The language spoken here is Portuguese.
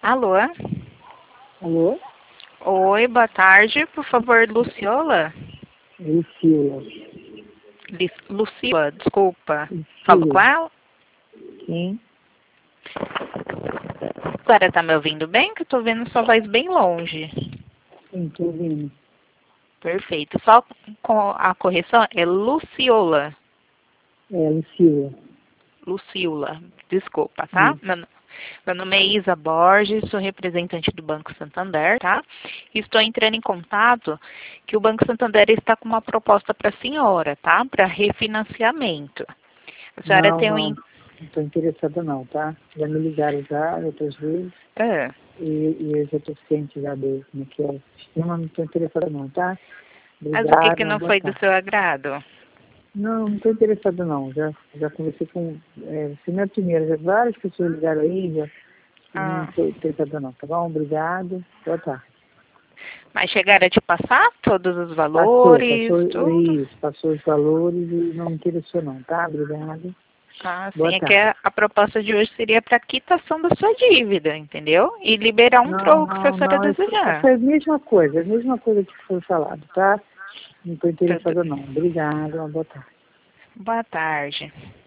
Alô? Alô? Oi, boa tarde. Por favor, Luciola? Lucila. Lucila, desculpa. Falo com Lucila. ela? Sim, A senhora tá me ouvindo bem? Que eu tô vendo sua voz bem longe. sim, tô ouvindo. Perfeito. Só com a correção é Luciola. É, Lucila. Lucila, desculpa, tá? Isso. Meu nome é Isa Borges, sou representante do Banco Santander, tá? Estou entrando em contato que o Banco Santander está com uma proposta para a senhora, tá? Para refinanciamento. A senhora Não, tem um... não. Não tô interessada não, tá? Já me ligaram já outras vezes e eu já tô ciente já do como é que é o sistema, não tô interessada não, tá? Mas o que que Obrigado, uma não boa foi do tarde. seu agrado? Não, não tô interessada não. Já conversei com. Você não é a primeira, já várias pessoas ligaram aí, já e não Ah, tô interessada não, tá bom? Obrigado. Boa tarde. mas chegaram a te passar todos os Passou valores, tudo? isso, passou os valores e não me interessou não, tá? Obrigado. Ah, Boa sim, é que tarde. a proposta de hoje seria para quitação da sua dívida, entendeu? E liberar um Não, troco se a não, senhora não, desejar. foi a mesma coisa que foi falado, tá? Não estou Tudo. interessada não. Obrigado, uma boa tarde. Boa tarde.